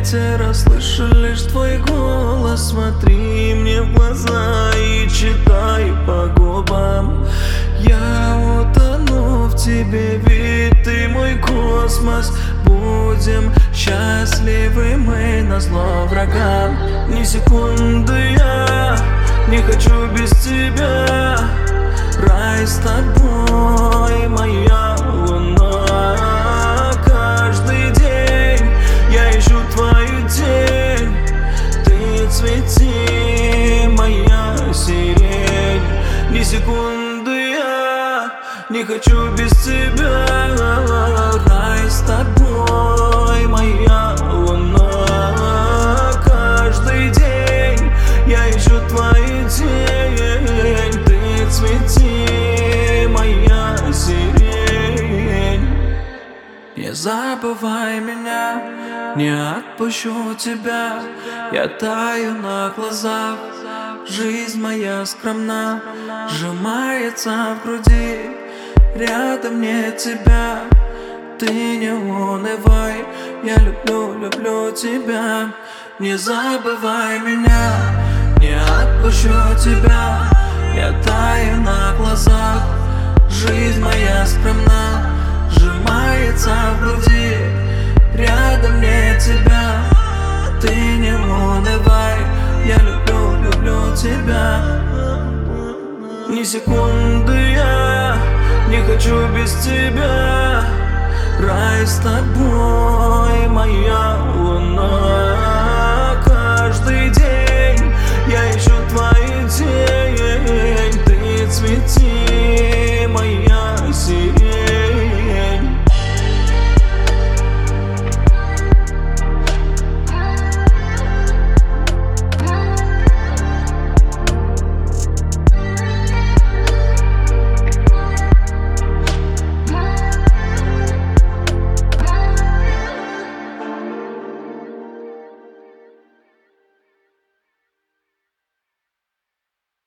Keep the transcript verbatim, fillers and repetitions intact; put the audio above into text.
ветер, слышу лишь твой голос. Смотри мне в глаза и читай по губам. Я утону в тебе, ведь ты мой космос. Будем счастливы мы назло врагам. Ни секунды я не хочу без тебя. Рай с тобой, моя луна. Каждый день я ищу твою тень. Ты цвети, моя сирень. Ни секунды я не хочу без тебя. Рай с тобой, моя луна. Каждый день я ищу твою тень. Ты цвети, моя сирень. Не забывай меня, не отпущу тебя. Я таю на глазах, жизнь моя скромна, сжимается в груди, рядом нет тебя. Ты не унывай, я люблю, люблю тебя. Не забывай меня, не отпущу тебя. Я таю на глазах, жизнь моя скромна, сжимается в груди, рядом нет тебя. Ты не унывай, я люблю, люблю тебя. Ни секунды я не хочу без тебя. Рай с тобой, моя луна. Каждый день